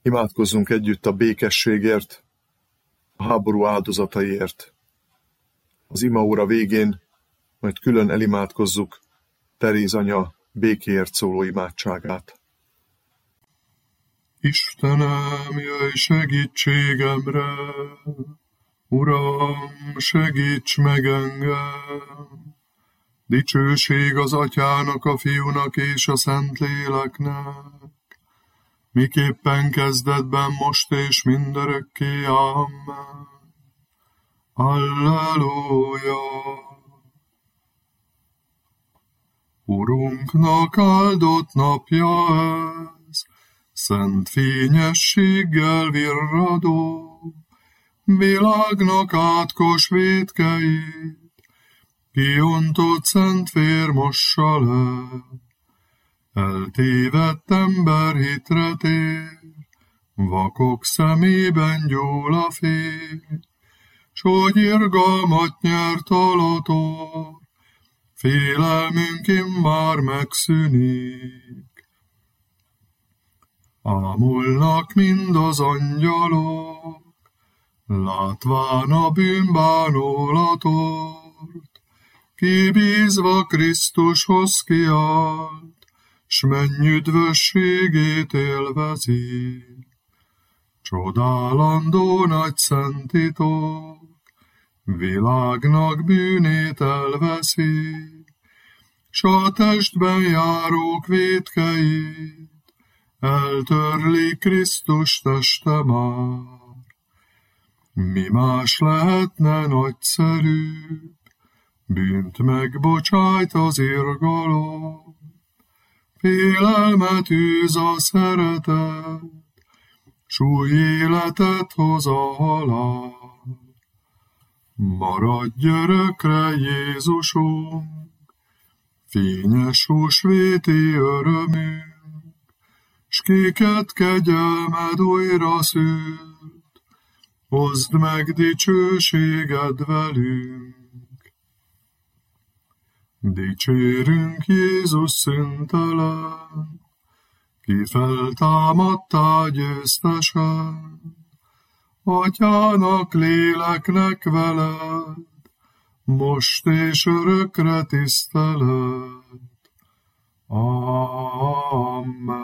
Imádkozzunk együtt a békességért, a háború áldozataiért. Az imaóra végén majd külön elimádkozzuk Teréz anya békéért szóló imádságát. Istenem, jöjj segítségemre! Uram, segíts meg engem! Dicsőség az Atyának, a Fiúnak és a Szentléleknek, miképpen kezdetben, most és mindörökké. Amen. Alleluja! Urunknak áldott napja ez, szent fényességgel virradó, világnak átkos vétkeit, kiontott szent vér mossa le. Eltévedt ember hitre tér, vakok szemében gyúl a fény, s hogy irgalmat nyert alator, félelmünk immár megszűnik. Ámulnak mind az angyalok, látván a bűnbánulatort, kibízva Krisztushoz kiállt, s menny üdvösségét élvezi. Csodálandó nagy szent titok, világnak bűnét elveszi, s a testben járók vétkeit eltörli Krisztus teste már. Mi más lehetne nagyszerűbb, bűnt megbocsájt az irgalom, félelmet űz a szeretet, s új életet hoz a halál. Maradj örökre, Jézusunk, fényes húsvéti örömünk, s kéket kegyelmed újra szült, hozd meg dicsőséged velünk. Dicsérünk Jézus szüntelen, ki feltámadtál győztesen, Atyának, léleknek veled, most és örökre tisztelet. Amen.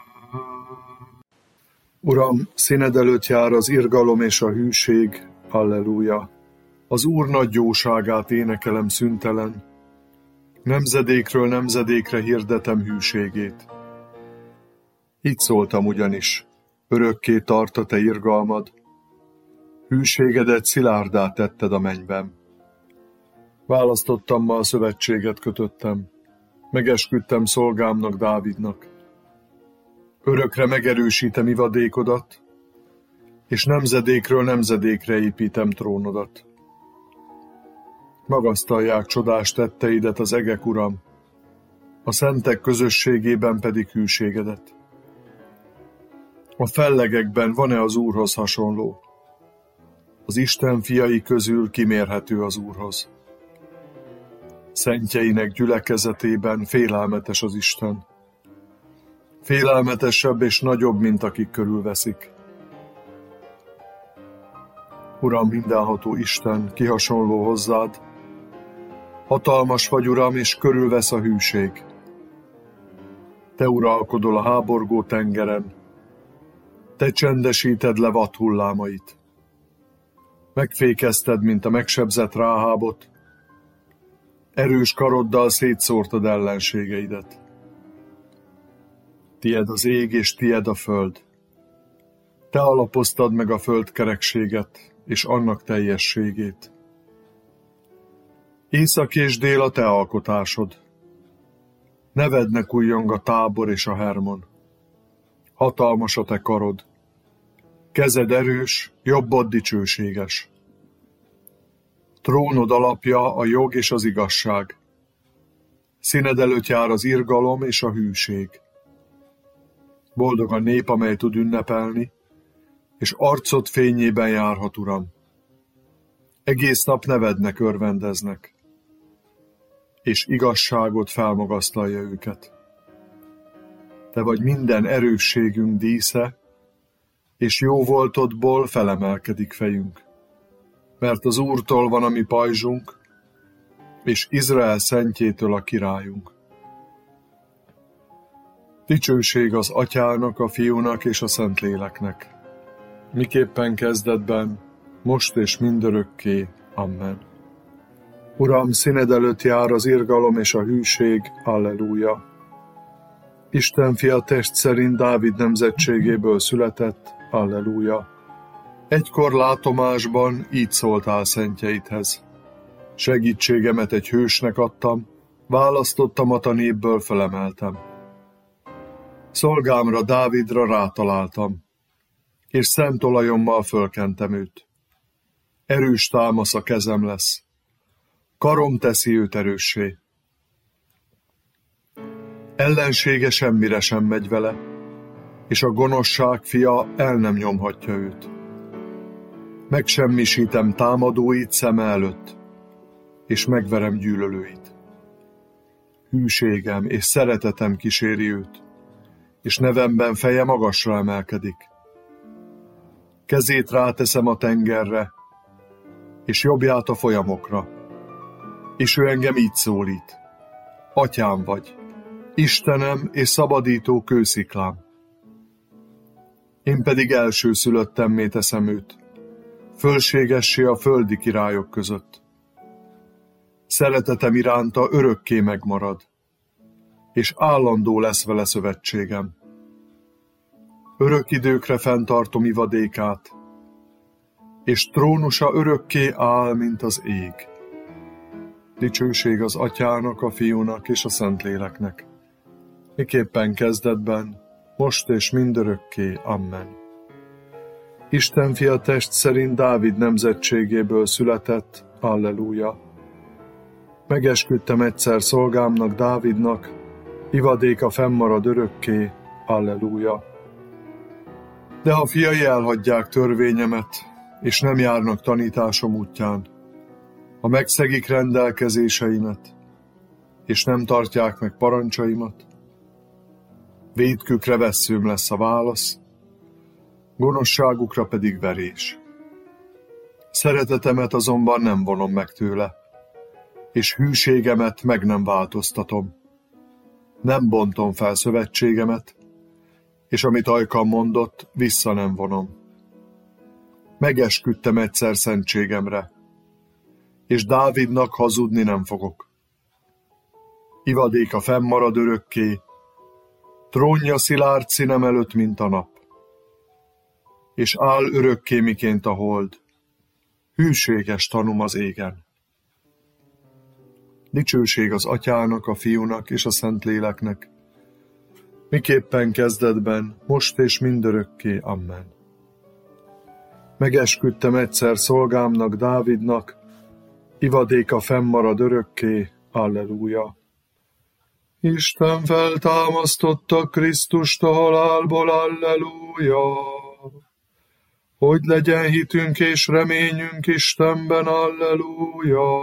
Uram, színed előtt jár az irgalom és a hűség, halleluja. Az Úr nagy jóságát énekelem szüntelen, nemzedékről nemzedékre hirdetem hűségét. Így szóltam ugyanis, örökké tart a te irgalmad, hűségedet szilárdá tetted a mennyben. Választottammal szövetséget kötöttem, megesküdtem szolgámnak, Dávidnak. Örökre megerősítem ivadékodat, és nemzedékről nemzedékre építem trónodat. Magasztalják csodás tetteidet az egek, Uram, a szentek közösségében pedig hűségedet. A fellegekben van-e az Úrhoz hasonló? Az Isten fiai közül kimérhető az Úrhoz. Szentjeinek gyülekezetében félelmetes az Isten. Félelmetesebb és nagyobb, mint akik körülveszik. Uram, mindenható Isten, ki hasonló hozzád? Hatalmas vagy, Uram, és körülvesz a hűség. Te uralkodol a háborgó tengeren, te csendesíted le vad hullámait. Megfékezted, mint a megsebzett Ráhábot, erős karoddal szétszórtad ellenségeidet. Tied az ég, és tied a föld. Te alapoztad meg a földkerekséget, és annak teljességét. Észak és dél a te alkotásod. Nevednek újjong a Tábor és a Hermon. Hatalmas a te karod. Kezed erős, jobbod dicsőséges. Trónod alapja a jog és az igazság. Színed előtt jár az irgalom és a hűség. Boldog a nép, amely tud ünnepelni, és arcod fényében járhat, Uram. Egész nap nevednek, örvendeznek, és igazságot felmagasztalja őket. Te vagy minden erősségünk dísze, és jó voltodból felemelkedik fejünk. Mert az Úrtól van a mi pajzsunk, és Izrael szentjétől a királyunk. Dicsőség az Atyának, a Fiúnak és a Szentléleknek, miképpen kezdetben, most és mindörökké. Amen. Uram, színed előtt jár az irgalom és a hűség. Alleluja. Isten fia test szerint Dávid nemzetségéből született. Alleluja. Egykor látomásban így szóltál szentjeidhez. Segítségemet egy hősnek adtam, választottamat a népből felemeltem. Szolgámra, Dávidra rátaláltam, és szent olajommal fölkentem őt. Erős támasz a kezem lesz, karom teszi őt erőssé. Ellensége semmire sem megy vele, és a gonoszság fia el nem nyomhatja őt. Megsemmisítem támadóit szeme előtt, és megverem gyűlölőit. Hűségem és szeretetem kíséri őt, és nevemben feje magasra emelkedik. Kezét ráteszem a tengerre, és jobbját a folyamokra, és ő engem így szólít. Atyám vagy, Istenem és szabadító kősziklám. Én pedig elsőszülöttemmé teszem őt, fölségessé a földi királyok között. Szeretetem iránta örökké megmarad, és állandó lesz vele szövetségem. Örök időkre fenntartom ivadékát, és trónusa örökké áll, mint az ég. Dicsőség az Atyának, a Fiúnak és a Szentléleknek, miképpen kezdetben, most és mindörökké. Amen. Isten fia test szerint Dávid nemzetségéből született. Alleluja. Megesküdtem egyszer szolgámnak, Dávidnak, ivadéka fennmarad örökké. Alleluja. De a fiai elhagyják törvényemet, és nem járnak tanításom útján, ha megszegik rendelkezéseimet, és nem tartják meg parancsaimat, vétkükre vesszőm lesz a válasz, gonoszságukra pedig verés. Szeretetemet azonban nem vonom meg tőle, és hűségemet meg nem változtatom. Nem bontom fel szövetségemet, és amit ajkam mondott, vissza nem vonom. Megesküdtem egyszer szentségemre, és Dávidnak hazudni nem fogok. Ivadéka fennmarad örökké, trónja szilárd színem előtt, mint a nap, és áll örökké, miként a hold, hűséges tanúm az égen. Dicsőség az Atyának, a Fiúnak és a Szentléleknek, miképpen kezdetben, most és mindörökké. Amen. Megesküdtem egyszer szolgámnak, Dávidnak, ivadéka fennmarad örökké. Alleluja. Isten feltámasztotta Krisztust a halálból. Alleluja. Hogy legyen hitünk és reményünk Istenben. Alleluja.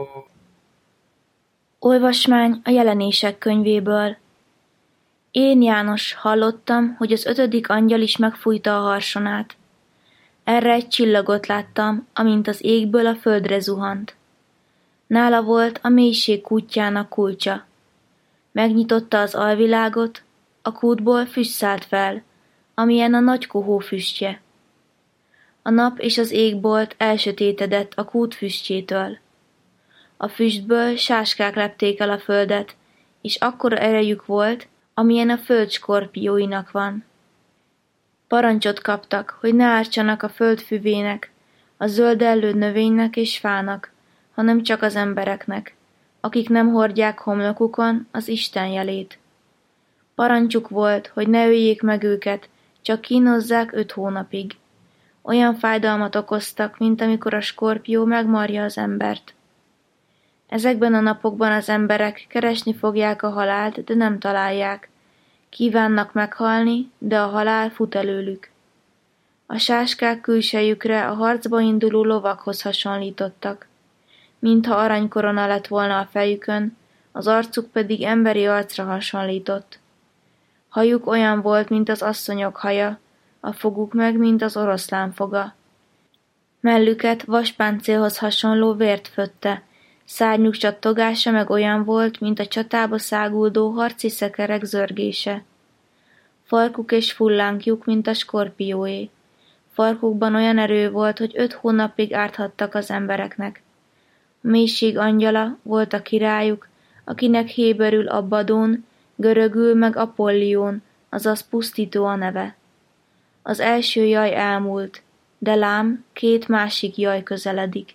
Olvasmány a Jelenések könyvéből. Én, János, hallottam, hogy az 5. angyal is megfújta a harsonát. Erre egy csillagot láttam, amint az égből a földre zuhant. Nála volt a mélység kútjának kulcsa. Megnyitotta az alvilágot, a kútból füst szállt fel, amilyen a nagy kohó füstje. A nap és az égbolt elsötétedett a kút füstjétől. A füstből sáskák lepték el a földet, és akkora erejük volt, amilyen a föld skorpióinak van. Parancsot kaptak, hogy ne ártsanak a föld füvének, a zöldellő növénynek és fának, hanem csak az embereknek, akik nem hordják homlokukon az Isten jelét. Parancsuk volt, hogy ne öljék meg őket, csak kínozzák 5 hónapig. Olyan fájdalmat okoztak, mint amikor a skorpió megmarja az embert. Ezekben a napokban az emberek keresni fogják a halált, de nem találják. Kívánnak meghalni, de a halál fut előlük. A sáskák külsejükre a harcba induló lovakhoz hasonlítottak. Mintha aranykorona lett volna a fejükön, az arcuk pedig emberi arcra hasonlított. Hajuk olyan volt, mint az asszonyok haja, a foguk meg, mint az oroszlán foga. Mellüket vaspáncélhoz hasonló vért födte, szárnyuk csattogása meg olyan volt, mint a csatába száguldó harci szekerek zörgése. Farkuk és fullánkjuk, mint a skorpióé. Farkukban olyan erő volt, hogy 5 hónapig árthattak az embereknek. A mélység angyala volt a királyuk, akinek héberül Abaddón, görögül meg Apollión, azaz pusztító a neve. Az első jaj elmúlt, de lám, 2 másik jaj közeledik.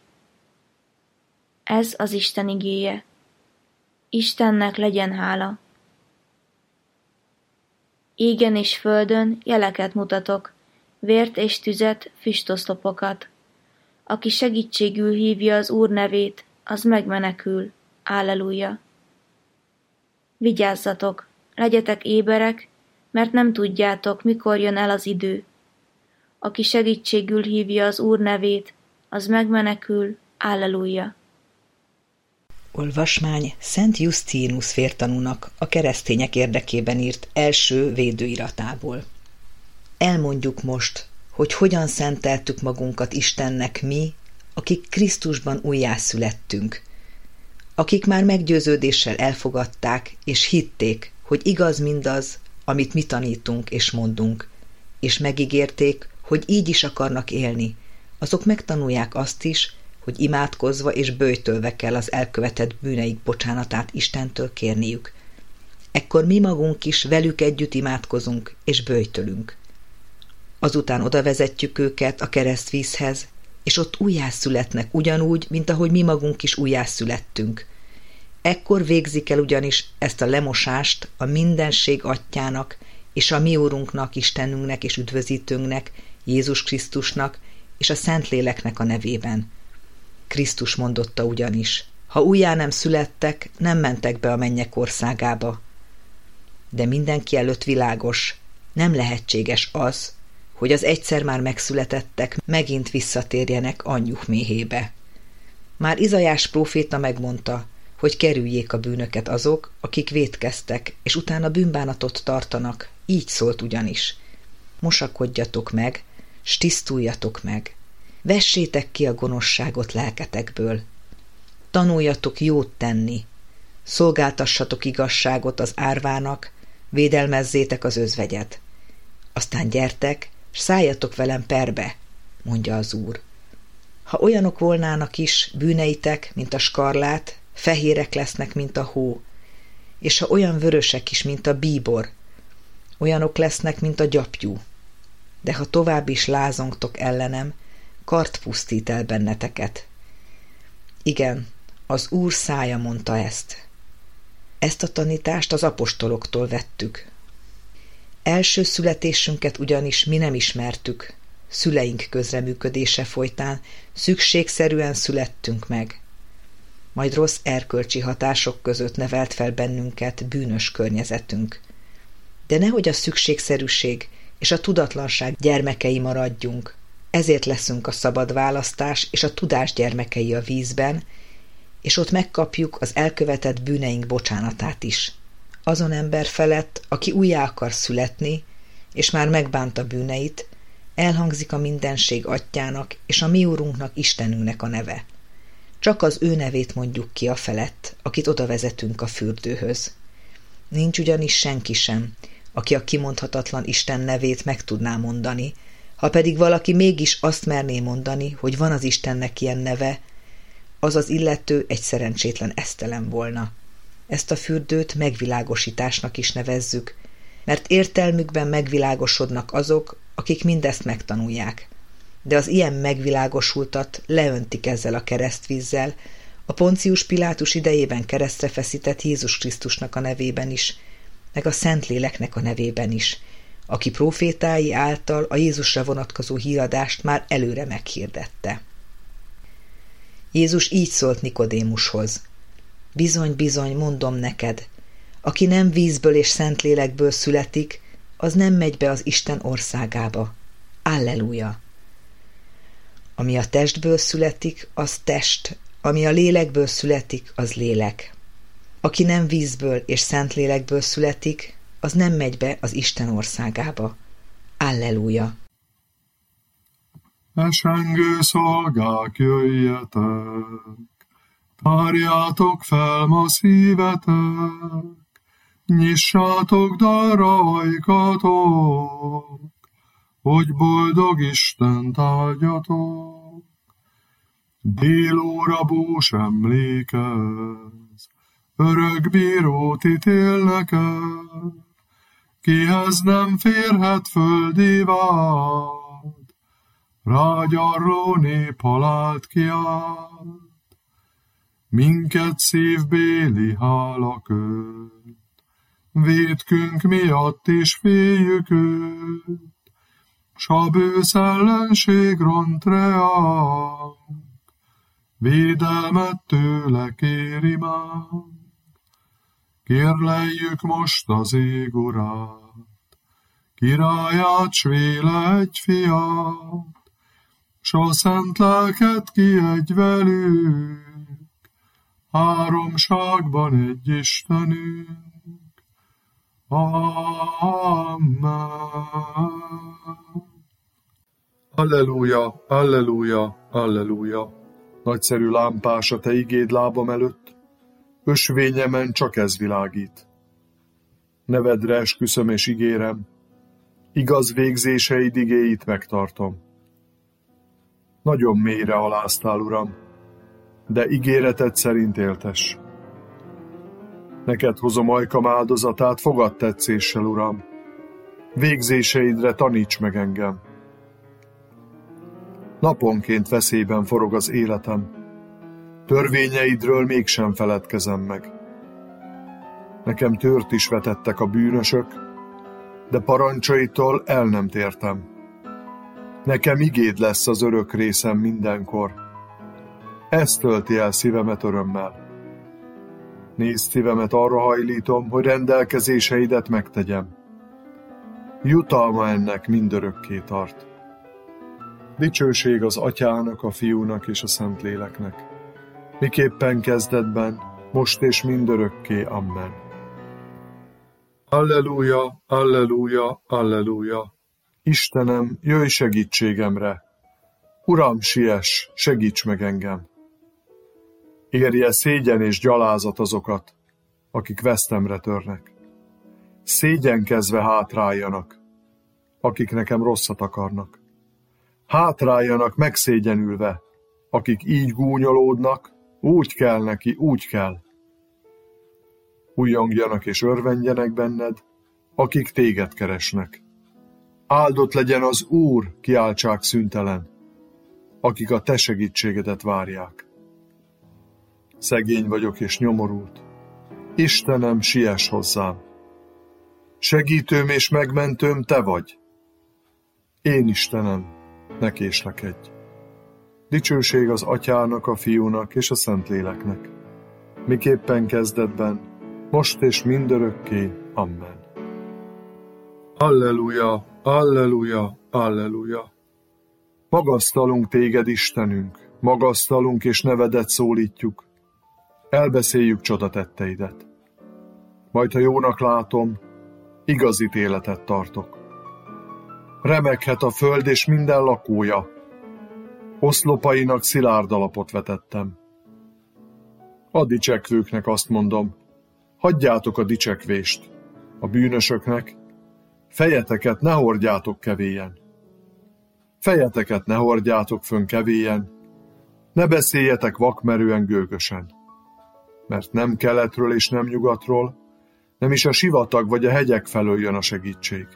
Ez az Isten igéje. Istennek legyen hála. Égen és földön jeleket mutatok, vért és tüzet, füstoszlopokat. Aki segítségül hívja az Úr nevét, az megmenekül. Alleluja. Vigyázzatok, legyetek éberek, mert nem tudjátok, mikor jön el az idő. Aki segítségül hívja az Úr nevét, az megmenekül. Alleluja. Olvasmány Szent Justinus vértanúnak a keresztények érdekében írt első védőiratából. Elmondjuk most, hogy hogyan szenteltük magunkat Istennek mi, akik Krisztusban újjászülettünk, akik már meggyőződéssel elfogadták és hitték, hogy igaz mindaz, amit mi tanítunk és mondunk, és megígérték, hogy így is akarnak élni, azok megtanulják azt is, hogy imádkozva és böjtölve kell az elkövetett bűneik bocsánatát Istentől kérniük. Ekkor mi magunk is velük együtt imádkozunk és böjtölünk. Azután odavezetjük őket a keresztvízhez, és ott újjászületnek ugyanúgy, mint ahogy mi magunk is újjászülettünk. Ekkor végzik el ugyanis ezt a lemosást a mindenség atyának és a mi Úrunknak, Istenünknek és üdvözítőnknek, Jézus Krisztusnak és a Szentléleknek a nevében. Krisztus mondotta ugyanis, ha újjá nem születtek, nem mentek be a mennyek országába. De mindenki előtt világos, nem lehetséges az, hogy az egyszer már megszületettek megint visszatérjenek anyjuk méhébe. Már Izaiás próféta megmondta, hogy kerüljék a bűnöket azok, akik vétkeztek, és utána bűnbánatot tartanak, így szólt ugyanis. Mosakodjatok meg, s tisztuljatok meg. Vessétek ki a gonoszságot lelketekből. Tanuljatok jót tenni. Szolgáltassatok igazságot az árvának, védelmezzétek az özvegyet. Aztán gyertek, s szálljatok velem perbe, mondja az Úr. Ha olyanok volnának is bűneitek, mint a skarlát, fehérek lesznek, mint a hó, és ha olyan vörösek is, mint a bíbor, olyanok lesznek, mint a gyapjú. De ha tovább is lázongtok ellenem, kard pusztít el benneteket. Igen, az Úr szája mondta ezt. Ezt a tanítást az apostoloktól vettük. Első születésünket ugyanis mi nem ismertük, szüleink közreműködése folytán szükségszerűen születtünk meg. Majd rossz erkölcsi hatások között nevelt fel bennünket bűnös környezetünk. De nehogy a szükségszerűség és a tudatlanság gyermekei maradjunk, ezért leszünk a szabad választás és a tudás gyermekei a vízben, és ott megkapjuk az elkövetett bűneink bocsánatát is. Azon ember felett, aki újjá akar születni, és már megbánta bűneit, elhangzik a mindenség atyának és a mi Úrunknak, Istenünknek a neve. Csak az ő nevét mondjuk ki a felett, akit odavezetünk a fürdőhöz. Nincs ugyanis senki sem, aki a kimondhatatlan Isten nevét meg tudná mondani, ha pedig valaki mégis azt merné mondani, hogy van az Istennek ilyen neve, az az illető egy szerencsétlen esztelen volna. Ezt a fürdőt megvilágosításnak is nevezzük, mert értelmükben megvilágosodnak azok, akik mindezt megtanulják. De az ilyen megvilágosultat leöntik ezzel a keresztvízzel, a Poncius Pilátus idejében keresztre feszített Jézus Krisztusnak a nevében is, meg a Szentléleknek a nevében is, aki prófétái által a Jézusra vonatkozó híradást már előre meghirdette. Jézus így szólt Nikodémushoz: bizony, bizony, mondom neked, aki nem vízből és Szentlélekből születik, az nem megy be az Isten országába. Alleluja! Ami a testből születik, az test, ami a lélekből születik, az lélek. Aki nem vízből és Szentlélekből születik, az nem megy be az Isten országába. Alleluja! Esengő szolgák, jöjjetek, tárjátok fel ma szívetek, nyissátok darra ajkatok, hogy boldog Istent áldjatok. Délóra bús emlékez, örök bírót ítélnek el, kihez nem férhet földi vád, rágyarló nép halált kiált. Minket szívbéli hála köt, vétkünk miatt is féljük őt, s a bősz ellenség ront reánk, védelmet tőle kéri már. Kérleljük most az ég urát, királyát, s véle egy fiát, s a szent lelket kiadj velünk, háromságban egy Istenünk. Amen. Alleluja, alleluja, alleluja. Nagyszerű lámpás a te igéd lábam előtt, ösvényemen csak ez világít. Nevedre esküszöm és ígérem, igaz végzéseid igéit megtartom. Nagyon mélyre aláztál, Uram, de ígéreted szerint éltes. Neked hozom ajkam áldozatát, fogadd tetszéssel, Uram. Végzéseidre taníts meg engem. Naponként veszélyben forog az életem. Törvényeidről mégsem feledkezem meg. Nekem tört is vetettek a bűnösök, de parancsaitól el nem tértem. Nekem igéd lesz az örök részem mindenkor. Ez tölti el szívemet örömmel. Nézd, szívemet arra hajlítom, hogy rendelkezéseidet megtegyem. Jutalma ennek mindörökké tart. Dicsőség az Atyának, a Fiúnak és a Szentléleknek. Miképpen kezdetben, most és mindörökké. Amen. Alleluja, alleluja, alleluja. Istenem, jöjj segítségemre! Uram, siess, segíts meg engem! Érje szégyen és gyalázat azokat, akik vesztemre törnek. Szégyenkezve hátráljanak, akik nekem rosszat akarnak. Hátráljanak megszégyenülve, akik így gúnyolódnak, úgy kell neki, úgy kell. Újjongjanak és örvendjenek benned, akik téged keresnek. Áldott legyen az Úr, kiáltsák szüntelen, akik a te segítségedet várják. Szegény vagyok és nyomorult. Istenem, siess hozzám. Segítőm és megmentőm te vagy. Én, Istenem, ne késlekedj. Dicsőség az Atyának, a Fiúnak és a Szentléleknek. Miképpen kezdetben, most és mindörökké. Amen. Alleluja, alleluja, alleluja. Magasztalunk téged, Istenünk, magasztalunk és nevedet szólítjuk. Elbeszéljük csodatetteidet. Majd, ha jónak látom, igaz ítéletet tartok. Remeghet a föld és minden lakója. Oszlopainak szilárd alapot vetettem. A dicsekvőknek azt mondom, hagyjátok a dicsekvést. A bűnösöknek, fejeteket ne hordjátok kevélyen. Fejeteket ne hordjátok fönn kevélyen, ne beszéljetek vakmerően gőgösen. Mert nem keletről és nem nyugatról, nem is a sivatag vagy a hegyek felől jön a segítség.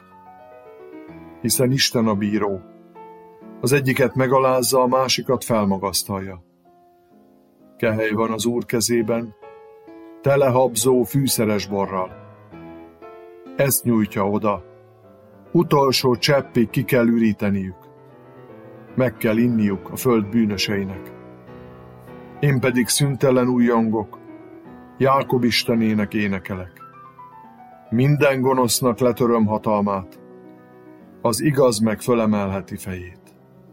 Hiszen Isten a bíró. Az egyiket megalázza, a másikat felmagasztalja. Kehely van az Úr kezében, tele habzó, fűszeres borral. Ezt nyújtja oda. Utolsó cseppig ki kell üríteniük. Meg kell inniuk a föld bűnöseinek. Én pedig szüntelen újjongok, Jákob Istenének énekelek. Minden gonosznak letöröm hatalmát, az igaz meg fölemelheti fejét.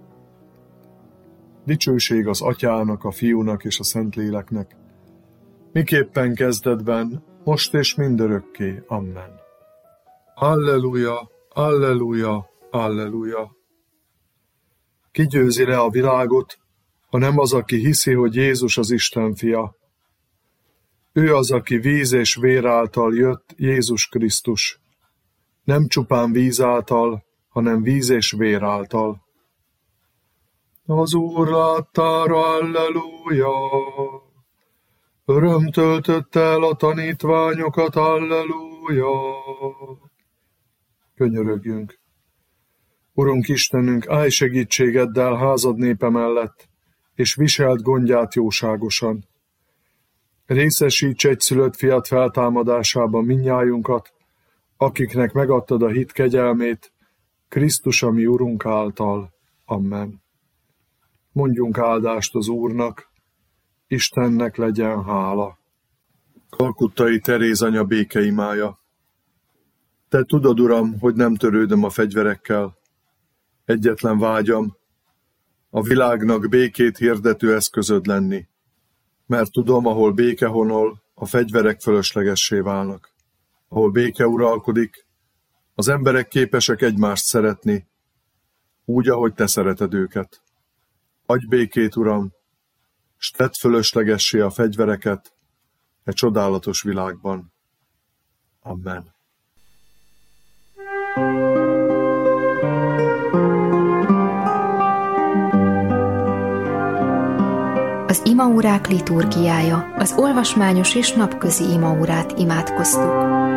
Dicsőség az Atyának, a Fiúnak és a Szentléleknek, miképpen kezdetben, most és mindörökké. Amen. Alleluja, alleluja, Alleluja! Ki győzi le a világot, ha nem az, aki hiszi, hogy Jézus az Isten fia. Ő az, aki víz és vér által jött, Jézus Krisztus. Nem csupán víz által, hanem víz és vér által. Az Úr láttára, alleluja! Öröm töltötte el a tanítványokat, alleluja! Könyörögjünk! Urunk Istenünk, állj segítségeddel házad népe mellett, és viselt gondját jóságosan. Részesíts egyszülött fiat feltámadásában mindnyájunkat, akiknek megadtad a hit kegyelmét, Krisztus a mi Urunk által. Amen. Mondjunk áldást az Úrnak, Istennek legyen hála. Kalkuttai Teréz anya békeimája. Te tudod, Uram, hogy nem törődöm a fegyverekkel. Egyetlen vágyam, a világnak békét hirdető eszközöd lenni, mert tudom, ahol béke honol, a fegyverek fölöslegessé válnak. Ahol béke uralkodik, az emberek képesek egymást szeretni, úgy, ahogy te szereted őket. Adj békét, Uram, s tedd fölöslegessé a fegyvereket e csodálatos világban. Amen. Az imaórák liturgiája, az olvasmányos és napközi imaórát imádkoztuk.